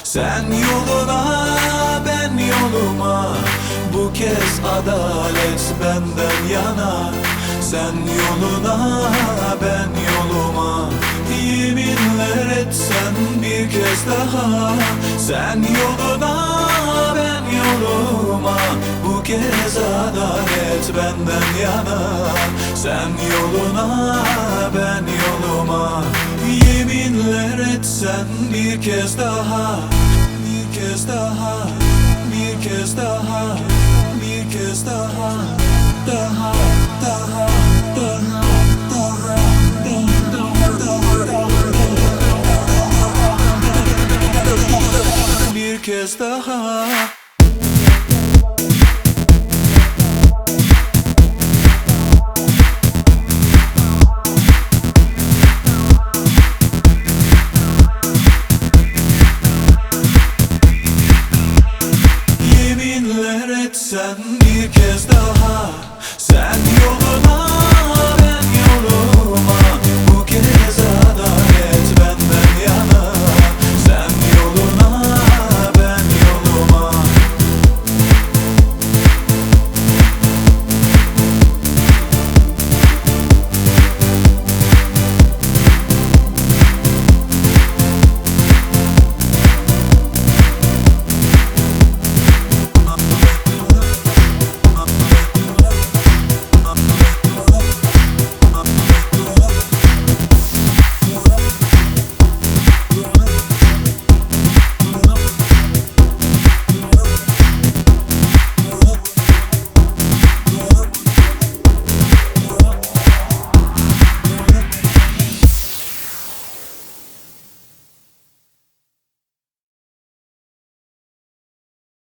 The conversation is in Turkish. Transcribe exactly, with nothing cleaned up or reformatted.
Sen yoluna, ben yoluma, bu kez adalet benden yana. Sen yoluna, ben yoluma, yeminler etsen bir kez daha. Sen yoluna, ben yoluma, bu kez adalet benden yana. Sen yoluna, ben yoluma, yeminler etsen bir kez daha. Bir kez daha, bir kez daha, bir kez daha. Daha, daha, daha, daha, daha, daha, bir kez daha.